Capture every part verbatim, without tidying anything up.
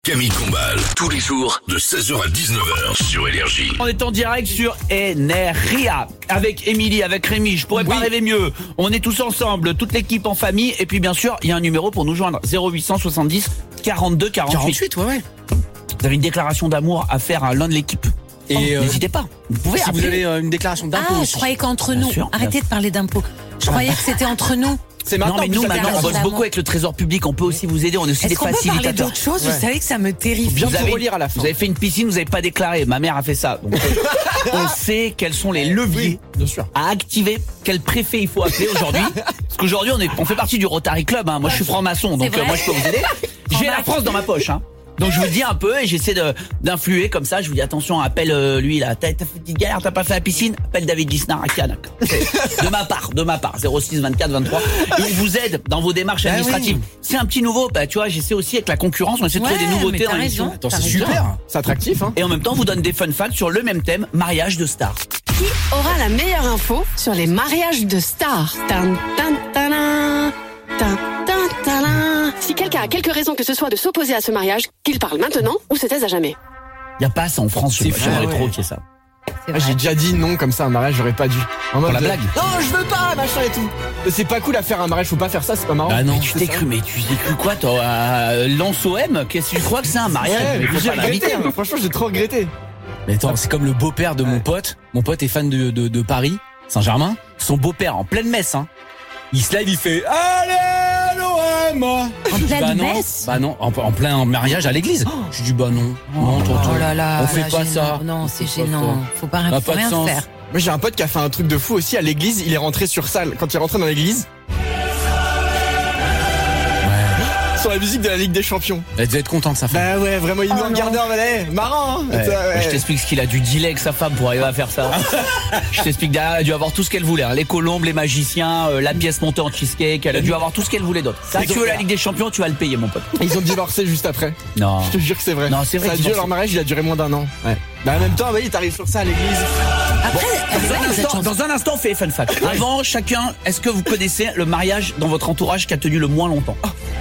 Camille Combal, tous les jours de seize heures à dix-neuf heures sur Énergie. On est en direct sur Energia avec Émilie, avec Rémi, je pourrais pas Oui. rêver mieux. On est tous ensemble, toute l'équipe en famille. Et puis bien sûr, il y a un numéro pour nous joindre, zéro huit cent soixante-dix quarante-deux quarante-huit. quarante-huit, ouais, ouais. Vous avez une déclaration d'amour à faire à l'un de l'équipe. Et, Oh, euh, n'hésitez pas, vous pouvez Si vous appeler. avez euh, une déclaration d'impôt Ah, aussi. je croyais qu'entre Bien nous. sûr, Arrêtez bien de parler d'impôts. Je croyais que c'était entre nous. C'est Non maintenant mais nous plus maintenant on tard. bosse Vraiment. beaucoup avec le trésor public, on peut aussi vous aider, on est aussi Est-ce des qu'on peut parler facilitateurs. d'autre chose Ouais. Vous savez que ça me terrifie. Bien Vous tout avez, relire à la fin. vous avez fait une piscine, vous n'avez pas déclaré. Ma mère a fait ça. Donc, euh, on sait quels sont les leviers Bien sûr. à activer. Quel préfet il faut appeler aujourd'hui. Parce qu'aujourd'hui, on, est, on fait partie du Rotary Club. Hein. Moi, je suis franc-maçon, donc C'est euh, vrai. moi, je peux vous aider. J'ai la France dans ma poche. Hein. Donc, je vous dis un peu et j'essaie de, d'influer comme ça. Je vous dis attention, appelle euh, lui là. T'as, t'as fait une petite galère, t'as pas fait la piscine. Appelle David Lisnard à Cannes. De ma part, de ma part. zéro six vingt-quatre vingt-trois. Il vous aide dans vos démarches Bah administratives. oui. C'est un petit nouveau. Bah, tu vois, j'essaie aussi avec la concurrence. On essaie de Ouais, trouver des nouveautés mais dans t'as l'émission. raison. Attends, T'as c'est raison. super. C'est attractif, hein. Et en même temps, on vous donne des fun facts sur le même thème, mariage de stars. Qui aura la meilleure info sur les mariages de stars? Tan, tan, tanan, tan, tan, tanan. Si quelqu'un a quelques raisons que ce soit de s'opposer à ce mariage, qu'il parle maintenant ou se taise à jamais. Y a pas ça en France, C'est je fou, j'aimerais ouais. trop qu'il y ait ça. C'est Ah, vrai. j'ai déjà dit non comme ça à un mariage, j'aurais pas dû. En mode la de- blague. Non, je veux pas, machin et tout. Mais c'est pas cool à faire un mariage, faut pas faire ça, c'est pas marrant. Bah non, Mais tu c'est t'es ça. cru, mais tu t'es cru quoi, toi, euh, Lance O M? Qu'est-ce que tu crois que c'est un mariage? Ouais, Mais faut j'ai pas l'inviter, regretté, hein. hein. Franchement, j'ai trop regretté. Mais attends, c'est comme le beau-père de mon Ouais. pote. Mon pote est fan de, de, de Paris, Saint-Germain. Son beau-père, en pleine messe, hein. Il se lève, il fait Allez, l'O M! En pleine Bah non, messe bah non, en, en plein mariage à l'église. Je dis bah non, non, tonton. Oh là là. on fait là, pas gênant. ça. Non, c'est On fait pas gênant. ça. Faut pas, Ça a faut pas de rien sens. faire. Moi, j'ai un pote qui a fait un truc de fou aussi à l'église. Il est rentré sur salle. Quand il est rentré dans l'église, sur la musique de la Ligue des Champions. Elle devait être contente, sa femme. Bah ouais, vraiment, il nous Oh regardait en mode, eh, marrant, hein. Ouais. Ça, ouais. Je t'explique ce qu'il a dû dealer avec sa femme pour arriver à faire ça. Je t'explique derrière, elle a dû avoir tout ce qu'elle voulait. hein. Les colombes, les magiciens, euh, la pièce montée en cheesecake. Elle a dû avoir tout ce qu'elle voulait d'autre. Si tu veux la Ligue des Champions, tu vas le payer, mon pote. Ils ont divorcé juste après. Non. Je te jure que c'est vrai. Non, c'est vrai Ça a qu'ils duré ont- leur mariage, il a duré moins d'un an. Ouais. Bah en même temps, oui, t'arrives sur ça à l'église. Après, elle est Dans belle, un, cette instant, chanson. dans un instant, on fait fun fact. Avant, chacun, est-ce que vous connaissez le mariage dans votre entourage qui a tenu le moins longtemps?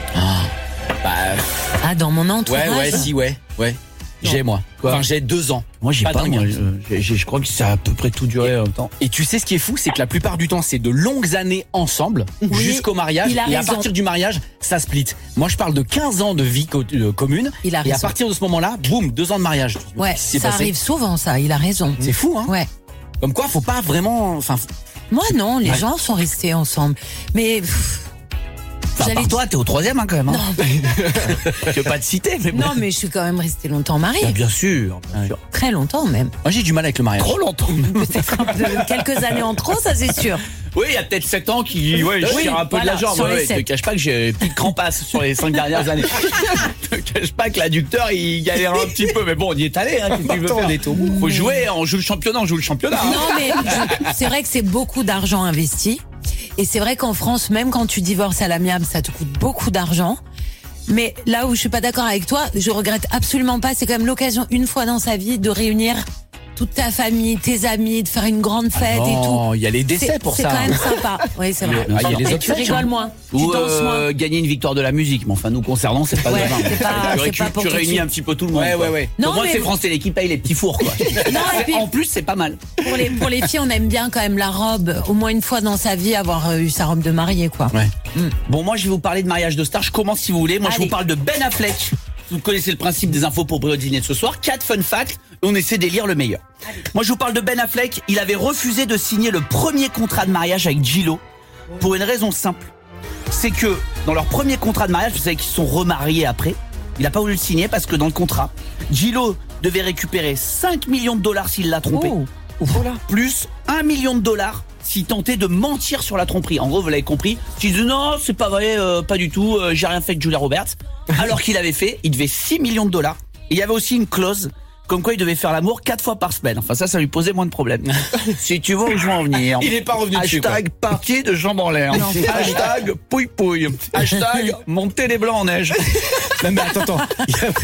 Bah, Ah, dans mon entourage. ouais, ouais, si, ouais, ouais. J'ai, moi. Quoi Enfin, j'ai deux ans. Moi, j'ai Pas pas. dingue, moi, hein. je, j'ai- j'ai- je crois que ça a à peu près tout duré en même temps. Et tu sais ce qui est fou, c'est que la plupart du temps, c'est de longues années ensemble, Oui, jusqu'au mariage. il a Et à raison. partir du mariage, ça split. Moi, je parle de quinze ans de vie co- euh, commune. Il a et à raison. partir de ce moment-là, boum, deux ans de mariage. Tu vois Ouais, ce qui s'est ça passé. arrive souvent, ça. Il a raison. C'est fou, hein. Ouais. Comme quoi, faut pas vraiment. Enfin, Moi, non, les Ouais. gens sont restés ensemble. Mais. pff, Enfin, j'allais par toi, t'es au troisième, hein, quand même. Hein. Je veux pas te citer, mais bon. Non, mais je suis quand même restée longtemps mariée. Ah, bien sûr, bien sûr. Très longtemps, même. moi, j'ai du mal avec le mariage. Trop longtemps. Peut-être un peu- quelques années en trop, ça, c'est sûr. Oui, il y a peut-être sept ans qui, ouais, je Oui, tire un peu voilà, de la jambe. sur Ouais, les ouais, je te sept. cache pas que j'ai une petite crampasse sur les cinq dernières années. Je te cache pas que l'adducteur, il galère un petit peu. Mais bon, on y est allé, hein. Qu'est-ce que tu veux faire? on est au Faut jouer, on joue le championnat, on joue le championnat. hein. Non, mais je- c'est vrai que c'est beaucoup d'argent investi. Et c'est vrai qu'en France, même quand tu divorces à l'amiable, ça te coûte beaucoup d'argent. Mais là où je suis pas d'accord avec toi, je regrette absolument pas. C'est quand même l'occasion, une fois dans sa vie, de réunir toute ta famille, tes amis, de faire une grande fête et tout. Non, il y a les décès C'est pour c'est ça. quand même sympa. Oui, c'est vrai. Ah, il y a les Et tu obsèques, rigoles hein. moins. Tu Ou danses moins. euh, gagner une victoire de la musique. Mais enfin, nous concernant, c'est pas Ouais, grave. c'est pas- tu c'est récu- pas pour tu tout de réunis suite. un petit peu tout le monde. Ouais, quoi. ouais, ouais. Non, Pour moi, mais- c'est France Télé qui paye les petits fours, quoi. Non, et puis- En plus, c'est pas mal. Pour les, pour les filles, on aime bien quand même la robe, au moins une fois dans sa vie, avoir euh, eu sa robe de mariée, quoi. Ouais. Bon, moi, je vais vous parler de mariage de star. Je commence si vous voulez. Moi, je Allez. vous parle de Ben Affleck. Vous connaissez le principe des infos pour Brio Dîner de ce soir. Quatre fun facts. Et on essaie d'élire le meilleur. Moi, je vous parle de Ben Affleck. Il avait refusé de signer le premier contrat de mariage avec J-Lo pour une raison simple. C'est que dans leur premier contrat de mariage, vous savez qu'ils se sont remariés après. Il n'a pas voulu le signer parce que dans le contrat, J-Lo devait récupérer cinq millions de dollars s'il l'a trompé. Oh. Plus un million de dollars s'il tentait de mentir sur la tromperie. En gros, vous l'avez compris. Il dit non, c'est pas vrai, euh, pas du tout, euh, j'ai rien fait avec Julia Roberts. Alors qu'il avait fait, il devait six millions de dollars. Et il y avait aussi une clause comme quoi il devait faire l'amour quatre fois par semaine. Enfin ça, ça lui posait moins de problèmes. Si tu vois où je veux en venir. Il est pas revenu dessus, quoi. Hashtag partie de jambes en l'air. Hashtag pouille pouille. Hashtag monter les blancs en neige. Non, mais attends, attends. Il y avait,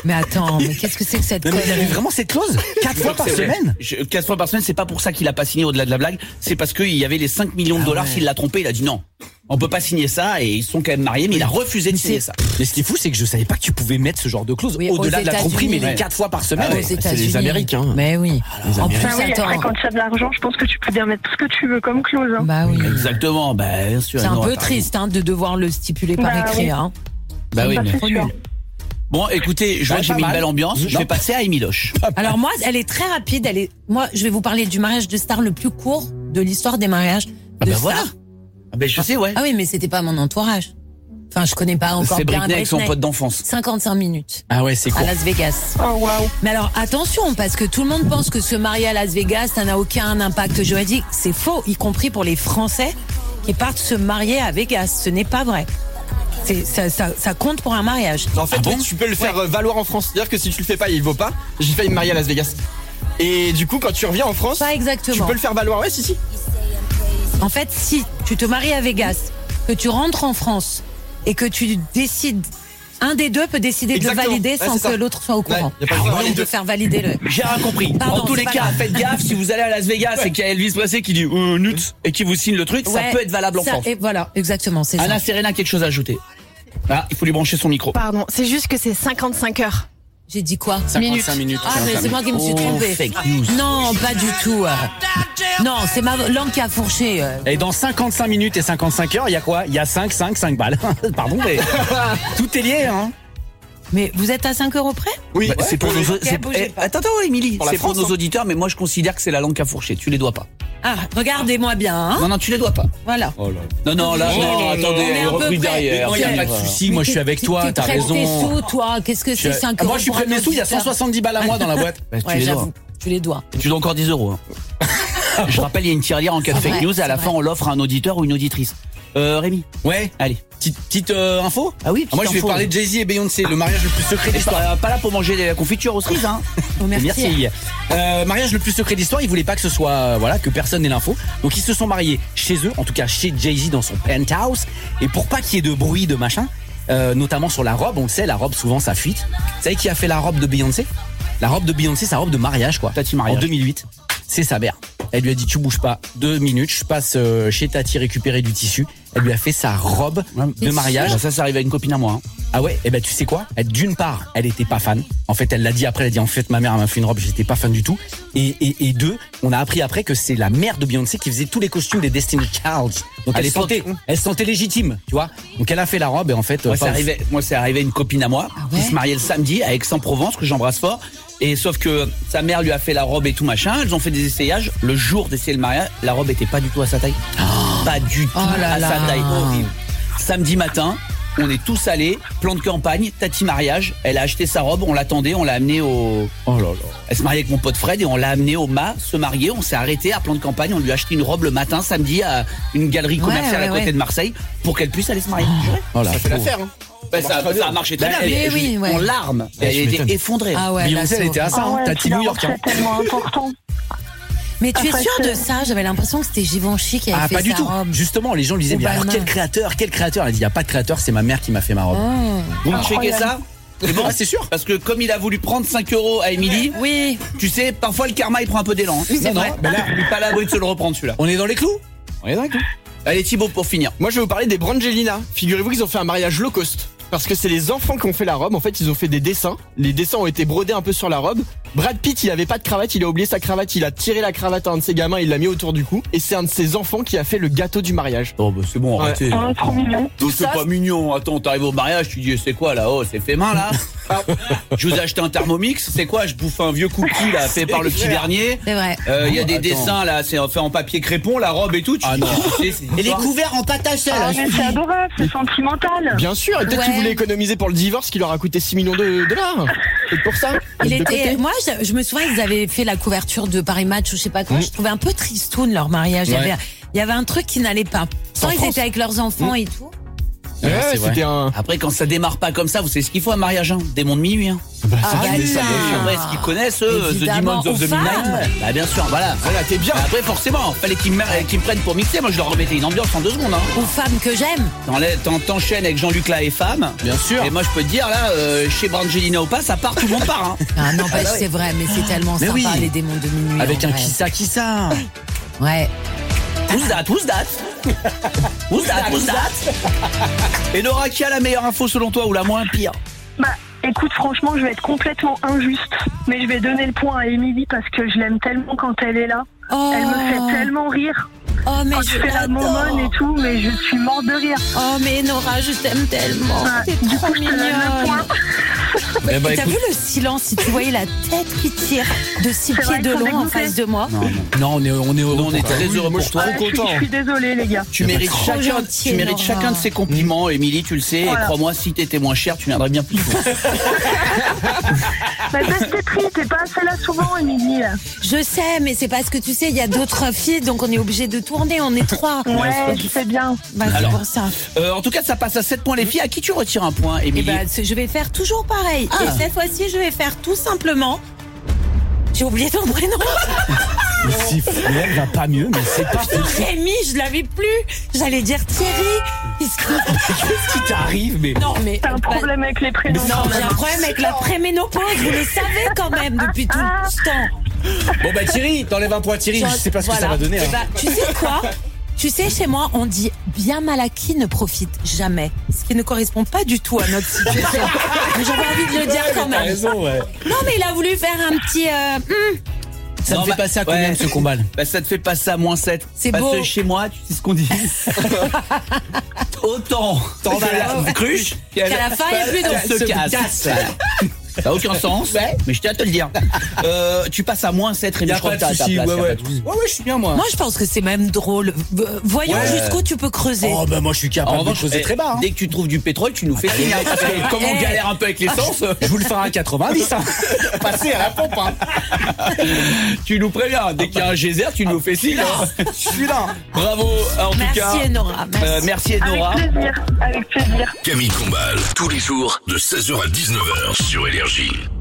Mais attends, mais qu'est-ce que c'est que cette Non, mais il avait connerie? vraiment cette clause quatre fois par C'est vrai. semaine. Je- Quatre fois par semaine, c'est pas pour ça qu'il a pas signé au-delà de la blague, c'est parce qu'il y avait les cinq millions de Ah dollars ouais. s'il l'a trompé, il a dit non. On peut pas signer ça et ils sont quand même mariés, mais il a refusé de signer ça. Mais ce qui est fou, c'est que je savais pas que tu pouvais mettre ce genre de clause Oui, au-delà aux de la tromperie, mais États-Unis. les quatre fois par semaine. Aux ouais, c'est États-Unis. les Américains. Mais oui. les En plus, Américains. Ah oui, après, attends. quand tu as de l'argent, je pense que tu peux bien mettre ce que tu veux comme clause. Hein. Bah oui. Exactement, bah bien sûr. C'est un non, peu t'as triste hein, de devoir le stipuler par Bah écrit. oui. Hein. Bah oui, Ça, mais- c'est sûr. Bon, écoutez, je vois Ouais, que j'ai pas mis une mal. belle ambiance. Je Non. vais passer à Amy Loche. Alors moi, elle est très rapide. Elle est. Moi, je vais vous parler du mariage de star le plus court de l'histoire des mariages de Ah bah stars. voilà. Ah ben je sais, ouais. Ah oui, mais c'était pas mon entourage. Enfin, je connais pas encore C'est bien Britney avec son Britney. pote d'enfance. cinquante-cinq minutes Ah ouais, c'est à court. Las Vegas. Oh waouh. Mais alors attention, parce que tout le monde pense que se marier à Las Vegas, ça n'a aucun impact juridique. C'est faux, y compris pour les Français qui partent se marier à Vegas. Ce n'est pas vrai. C'est, ça, ça, ça compte pour un mariage. En fait, oui, tu peux le faire euh, valoir en France. C'est-à-dire que si tu le fais pas, il vaut pas. J'ai failli me marier à Las Vegas. Et du coup, quand tu reviens en France, Pas tu exactement. peux le faire valoir. Ouais, si, si. En fait, si tu te maries à Vegas, que tu rentres en France et que tu décides, un des deux peut décider Exactement. de valider Ouais, sans c'est ça. que l'autre soit au courant. Ouais, y a pas le droit Ou les de deux. faire valider le. J'ai rien compris. Pardon, en tous c'est les pas cas, grave. faites gaffe si vous allez à Las Vegas et qu'il y a Elvis Presley qui dit euh, nut et qui vous signe le truc, ça Ouais, peut être valable en ça- France. Et voilà, exactement, c'est Anna ça. Serena, quelque chose à ajouter? Ah, il faut lui brancher son micro. Pardon, c'est juste que c'est cinquante-cinq heures. J'ai dit quoi? cinquante-cinq minutes. Ah, mais c'est moi qui me suis Oh, trompée. fake news. Non, pas du tout. euh. Non, c'est ma langue qui a fourché. euh. Et dans cinquante-cinq minutes et cinquante-cinq heures, il y a quoi? Il y a cinq, cinq, cinq balles. Pardon, mais tout est lié, hein. Mais vous êtes à cinq euros près? Oui, Bah, c'est pour nos. c'est- bougez eh, pas. attends, attends, Émilie, Pour la c'est pour France, nos hein. auditeurs, mais moi je considère que c'est la langue qui a fourché. Tu les dois pas. Ah, regardez-moi bien, hein. Non, non, tu les dois pas. Voilà. Non, non, là, Oh, non, on attendez, est un peu repris près. derrière. Non, il y a Ok. pas de souci. Moi, je suis avec Tu- toi. tu T'as prêtes tes raison. sous, toi. Qu'est-ce que c'est Je- cinq Ah, euros moi, je suis pour prêt de un mes sous. Il y a auditeur? cent soixante-dix balles à moi dans la boîte. Bah, tu Ouais, les dois. j'avoue. Tu les dois. Tu dois encore dix euros. hein. Je rappelle, il y a une tirelire en cas de C'est fake vrai, news et à la c'est fin, vrai. on l'offre à un auditeur ou une auditrice. Euh, Rémi, Ouais. allez. Petite, petite euh, info. Ah oui, Ah, moi, je vais petite info. parler de Jay-Z et Beyoncé, le mariage le plus secret Et d'histoire. pas, pas là pour manger des confitures aux cerises, hein. Oh, merci. Merci. Euh, mariage le plus secret d'histoire. Ils voulaient pas que ce soit, euh, voilà, que personne n'ait l'info. Donc ils se sont mariés chez eux, en tout cas chez Jay-Z dans son penthouse. Et pour pas qu'il y ait de bruit, de machin, euh, notamment sur la robe, on le sait, la robe souvent ça fuite. Vous savez qui a fait la robe de Beyoncé? La robe de Beyoncé, sa robe de mariage, quoi. Tati mariage. En deux mille huit. C'est sa mère. Elle lui a dit tu bouges pas deux minutes, je passe euh, chez Tati récupérer du tissu. Elle lui a fait sa robe de mariage. Bah, ça, ça arrive à une copine à moi. hein. Ah ouais, et ben tu sais quoi? Elle, d'une part, elle était pas fan. En fait, elle l'a dit après, elle a dit en fait ma mère m'a fait une robe, j'étais pas fan du tout. Et, et, et deux, on a appris après que c'est la mère de Beyoncé qui faisait tous les costumes des Destiny Childs. Donc Ah, elle, est sans- sentait, elle se sentait légitime, tu vois. Donc elle a fait la robe et en fait, Moi, euh, c'est pas- arrivé, moi, c'est arrivé à une copine à moi ouais qui se mariait le samedi à Aix-en-Provence, que j'embrasse fort. Et sauf que sa mère lui a fait la robe et tout machin. Elles ont fait des essayages. Le jour d'essayer le mariage, la robe était pas du tout à sa taille. Pas du tout Oh là à là. sa taille. Horrible. Samedi matin, on est tous allés, plan de campagne, Tati mariage. Elle a acheté sa robe, on l'attendait, on l'a amenée au. Oh là là. Elle se mariait avec mon pote Fred et on l'a amenée au mât se marier. On s'est arrêté à plan de campagne. On lui a acheté une robe le matin, samedi, à une galerie commerciale ouais, à côté ouais. de Marseille pour qu'elle puisse aller se marier. Oh là, ça fait pauvre. l'affaire. Hein. Ben, ça, marche très ça a bien. marché très Bah, bien. eh Elle- oui, ouais. En larmes. Ouais, Elle je était m'étonne. effondrée. Ah ouais, Beyoncé, là, elle était à c'est- ça, Ah hein. ouais, Tati puis la New robe, York. hein. c'est tellement important. Mais tu es Après, sûr c'est- de ça? J'avais l'impression que c'était Givenchy qui avait Ah, fait pas du sa tout. robe. Justement, les gens lui disaient, Ou mais alors Balmain. quel créateur, quel créateur? Elle dit, il y a pas de créateur, c'est ma mère qui m'a fait ma robe. Oh. Vous me checkez ça? C'est bon, Ah, c'est sûr. Parce que comme il a voulu prendre cinq euros à Émilie, Oui. tu sais, parfois le karma il prend un peu d'élan. Oui, c'est Non, vrai. non, ben là, il est pas à l'abri de se le reprendre celui-là. On est dans les clous? On est dans les clous. Allez Thibaut pour finir. Moi, je vais vous parler des Brangelina. Figurez-vous qu'ils ont fait un mariage low cost. Parce que c'est les enfants qui ont fait la robe. En fait, ils ont fait des dessins. Les dessins ont été brodés un peu sur la robe. Brad Pitt, il avait pas de cravate, il a oublié sa cravate, il a tiré la cravate à un de ses gamins, il l'a mis autour du cou. Et c'est un de ses enfants qui a fait le gâteau du mariage. Oh bah c'est bon, Ouais. arrêtez. Oh, trop mignon. Tout c'est ça, pas mignon. Attends, t'arrives au mariage, tu dis c'est quoi là? Oh, c'est fait main là. Je vous ai acheté un Thermomix. C'est quoi? Je bouffe un vieux cookie là fait par le petit dernier. C'est vrai. Euh, Il y a des Attends. dessins là, c'est fait en papier crépon, la robe et tout. Tu Ah dis, non. tu sais, c'est une Et les histoire. couverts en pâte à sel. Ah, hein, mais je c'est dis. adorable, c'est sentimental. Bien sûr, et peut-être Ouais. qu'ils voulaient économiser pour le divorce qui leur a coûté six millions de dollars. C'est pour ça. Il De était, côté. moi, je, je me souviens, ils avaient fait la couverture de Paris Match ou je sais pas quoi. Je trouvais un peu tristoun leur mariage. Il y Ouais. avait, il y avait un truc qui n'allait pas. Sans En ils France. étaient avec leurs enfants et tout. Ouais, c'est vrai. c'était un. Après, quand ça démarre pas comme ça, vous savez ce qu'il faut un mariage, hein. Démon de minuit, hein. Bah, Ah, ça, bah, mais ça, ça. bien sûr. Ouais, ce qu'ils connaissent, eux, The Évidemment, Demons of the aux Midnight. femmes. Bah, bien sûr, voilà. Voilà, t'es bien. Après, forcément, fallait qu'ils me, qu'ils me prennent pour mixer. Moi, je leur remettais une ambiance en deux secondes, hein. Aux femmes que j'aime. T'enlèves- t'en- T'enchaînes avec Jean-Luc là et femme. Bien sûr. Et moi, je peux te dire, là, euh, chez Brangelina ou pas, ça part, tout le monde part, hein. Ah non, Ah bah c'est vrai, mais c'est tellement Mais sympa oui. les démons de minuit. Avec en un vrai. qui ça, qui ça. Ouais. Who's that? Who's that? Who's that? Who's that? Et Nora, qui a la meilleure info selon toi ou la moins pire? Bah, écoute, franchement, je vais être complètement injuste, mais je vais donner le point à Émilie parce que je l'aime tellement quand elle est là. Oh. Elle me fait tellement rire. Oh, mais Quand je tu fais la l'adore. momone et tout, mais je suis morte de rire. Oh, mais Nora, je t'aime tellement. Ouais, T'es du trop coup, je te donne le mignonne. point. Eh ben, T'as écoute, vu le silence si tu voyais la tête qui tire de six C'est pieds vrai de qu'ils sont long en dégoûtés. face de moi? Non, non. non, on est, on est heureux. Nous, on est pour toi. très heureux moi, pour je suis toi. Ouais, je, suis, content. je suis désolée, les gars. Tu mérites trop chacun, gentil, tu mérites Nora. chacun de ses compliments, Émilie, tu le sais. Voilà. Et crois-moi, si t'étais moins cher, tu viendrais bien plus souvent. Bah, baisse tes prix, t'es pas assez là souvent, Émilie. là. Je sais, mais c'est parce que tu sais, il y a d'autres filles, donc on est obligé de tourner, on est trois. Ouais, je sais bien. Bah, c'est Alors. pour ça. Euh, en tout cas, ça passe à sept points les filles. À qui tu retires un point, Et Émilie? ben, je vais faire toujours pareil. Ah. Et cette fois-ci, je vais faire tout simplement. J'ai oublié ton prénom. Mais si elle va pas mieux, mais c'est pas Rémi, je l'avais plus. J'allais dire Thierry. Qu'est-ce que- Qu'est-ce qui t'arrive, mais. Non, mais. T'as un bah, problème avec les prénoms. Non, j'ai un problème avec la préménopause. Vous le savez quand même depuis tout ce temps. Bon, bah, Thierry, t'enlèves un point, Thierry. Je sais pas ce que ça Voilà. va donner. Eh hein. ben, tu sais quoi? Tu sais, chez moi, on dit bien mal acquis ne profite jamais. Ce qui ne correspond pas du tout à notre situation. Mais j'avais envie de le dire quand T'as même. raison, ouais. Non, mais il a voulu faire un petit. euh, hum. Ça Non, me fait bah, passer à combien ouais. de ce combat là? Bah, ça te fait passer à moins sept. C'est Parce beau. que chez moi, tu sais ce qu'on dit. Autant T'en vas là. la cruche Qu'à la fin, il y a plus d'eau. elle se Se casse. casse. Ça n'a aucun sens, mais je tiens à te le dire. Euh, tu passes à moins sept, Rémi. Y a Je crois pas que de t'as ta souci, place, ouais, y a ouais. pas de souci. Ouais, ouais, je suis bien, moi. Moi, je pense que c'est même drôle. Euh, Voyons Ouais. jusqu'où tu peux creuser. Oh, bah, moi, je suis En capable de revanche, creuser eh, très bas. hein. dès que tu trouves du pétrole, tu nous fais signe. hein, Parce que comme on Eh. galère un peu avec l'essence, Je vous le ferai à quatre-vingt-dix. Hein. passer à la pompe. hein. Tu nous préviens. Dès qu'il y a un geyser, tu nous fais signe. hein. Je suis là. Bravo, en tout cas. Merci, Nora. Merci. Euh, merci, Nora. Avec plaisir, avec plaisir. Camille Combal, tous les jours de seize heures à dix-neuf heures sur Énergie.